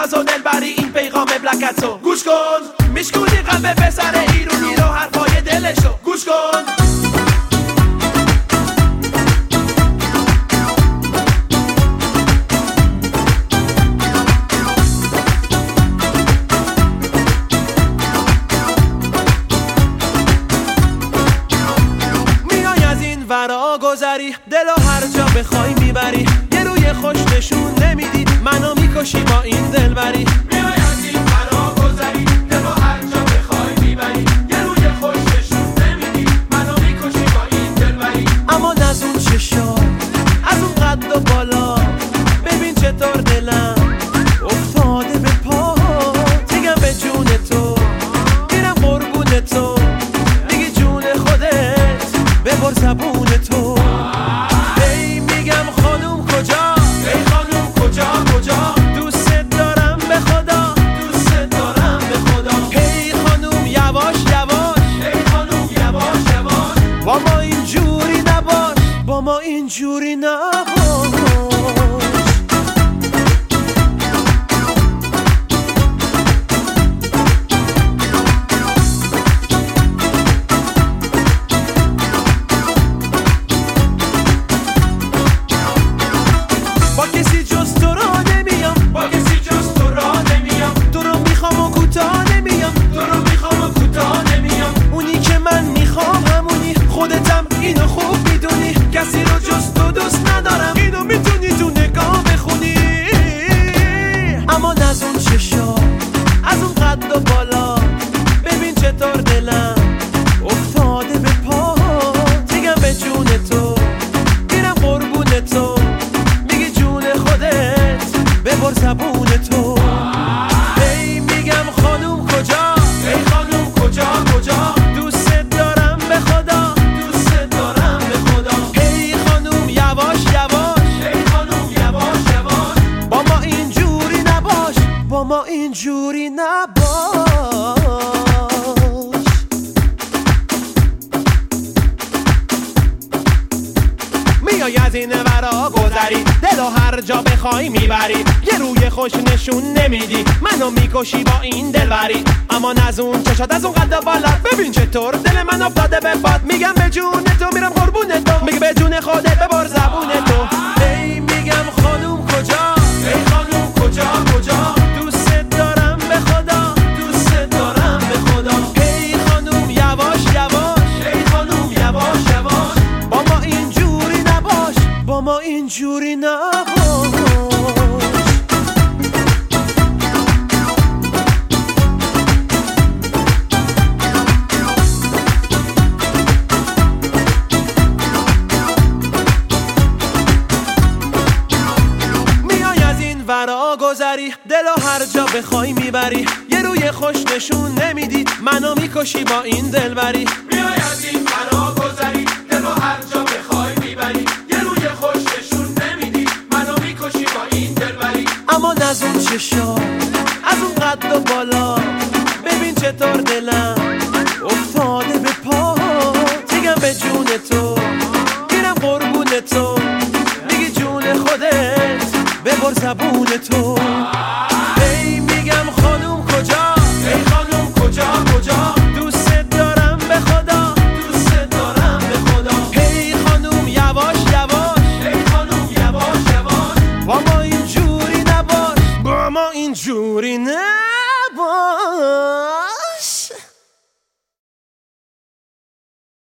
ناز و دلبری این پیغام بلکتو گوش کن، میشکونی قلب پسر ایرونی رو حرفای دلشو گوش کن. ورا گذری دلو هر جا بخوای میبری، یه روی خوش نشون نمیدی منو میکشی با این دلبری. میای از این ورا گذری دلو هر جا بخوای میبری، یه روی خوش نشون نمیدی منو میکشی با این دلبری. اما از اون چشا از اون قد و بالا ببین چطور دلم افتاده به پا، دیگم به جون تو میرم قربون تو، دیگه جون خودت ببر زبون تو. هی میگم خانوم کجا، ای خانوم کجا کجا، دوست دارم به خدا، دوست دارم به خدا. هی خانوم یواش یواش، ای خانوم یواش یواش، با ما اینجوری نباش، با ما اینجوری نباش. اینو خوب میدونی کسی رو جز تو دوست ندارم، اینو میتونی تو نگاه بخونی. اما از اون چشا از اون قد و بالا ببین چطور دلم افتاده به پا، دیگم به جون تو میرم قربون تو، میگی جون خودت ببر زبون تو. هی میگم خانوم کجا، ای خانوم کجا کجا، دوست دارم به خدا، دوست دارم به خدا. هی خانوم یواش یواش، ای خانوم یواش یواش، با ما اینجوری نباش، با ما اینجوری نباش. میای از این ورا گذری دلو هر جا بخوای میبری، یه روی خوش نشون نمیدی منو میکشی با این دلبری. اما از اون چشات از اون قد بالا ببین چطور دل من افتاده به باد، میگم به جون تو میرم قربون تو، میگه به جون خودت ببر زبون تو. هی میگم خانوم کجا، ای خانوم کجا کجا، دوست دارم به خدا، دوست دارم به خدا. هی خانوم یواش یواش، ای خانوم یواش یواش، با ما اینجوری نباش، با ما اینجوری نباش. ورا گذری دلو هر جا بخوای میبری، یه روی خوش نشون نمیدی منو میکشی با این دلبری. میای از این ورا گذری دلو هر جا بخوای میبری، یه روی خوش نشون نمیدی منو میکشی با این دلبری. اما از اون چشا از اون قد و بالا ببین چطور دلم افتاده به پا، دیگم به جون تو میرم قربون تو، دیگه جون خودت ببر زبون تو. هی میگم خانوم کجا، ای خانوم کجا کجا، دوست دارم به خدا، دوست دارم به خدا. هی خانوم یواش یواش، ای خانوم یواش یواش، با ما اینجوری نباش، با ما اینجوری نباش.